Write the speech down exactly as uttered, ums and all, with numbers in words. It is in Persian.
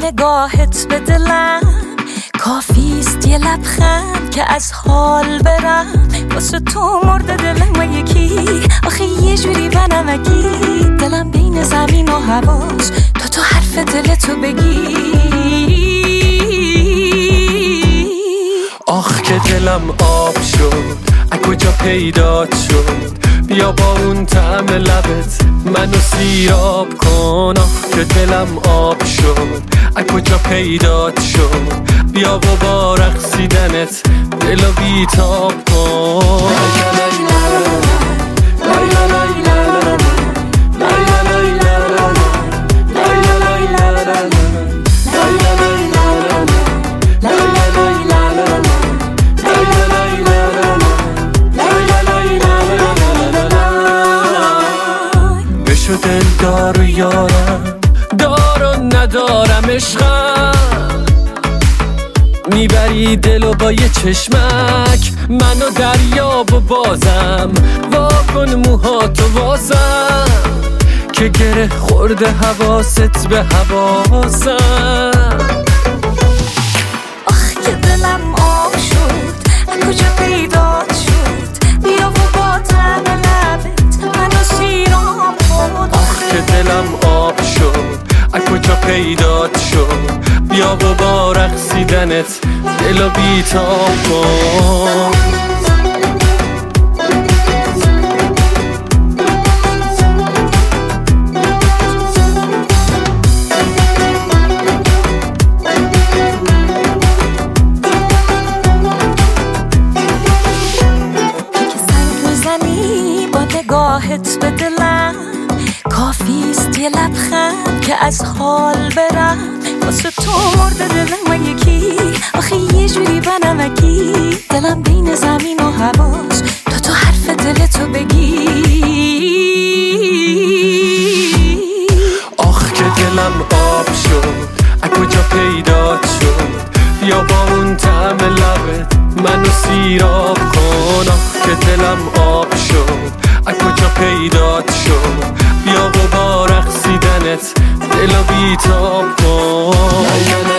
نگاهت به دلم کافیست یه لبخند که از حال برم. واسه تو مرد دلم یکی، آخه یه جوری بنمکی. دلم بین زمین و هواست تا تو حرف دلتو بگی. آخ که دلم آب شد، از کجا پیدات شد؟ بیا با اون طعم لبت منو سیراب کن. آخ که دلم آب شد، از کجا پیدات شد؟ بیا و با رقصیدنت دلو بیتاب کن. بشو دل دار و یارم، دار و ندارم عشقم. میبری دلو با یه چشمک منو دریاب و بازم. واکن موهاتو واسم که گره خورده حواست به حواسم. آخ که دلم آب شد، از کجا پیدات شد؟ بیا و با طعم لبت منو سیراب کن. آخ که دلم آب شد، از کجا پیدات شد؟ بیا و با رقصیدنت دلو بیتاب کن. نگاهت به دلم کافیست یه لبخند که از حال برم. واسه تو مرد دلم یکی، آخه یه جوری بنمکی. دلم بین زمین و هواست تا تو حرف دلتو بگی. آخ که دلم آب شد، از کجا پیدات شد؟ بیا با اون طعم لبت منو سیراب کن. آخ که دلم آب شد، از کجا پیدات شد؟ بیا و با رقصیدنت دلو بیتاب کن.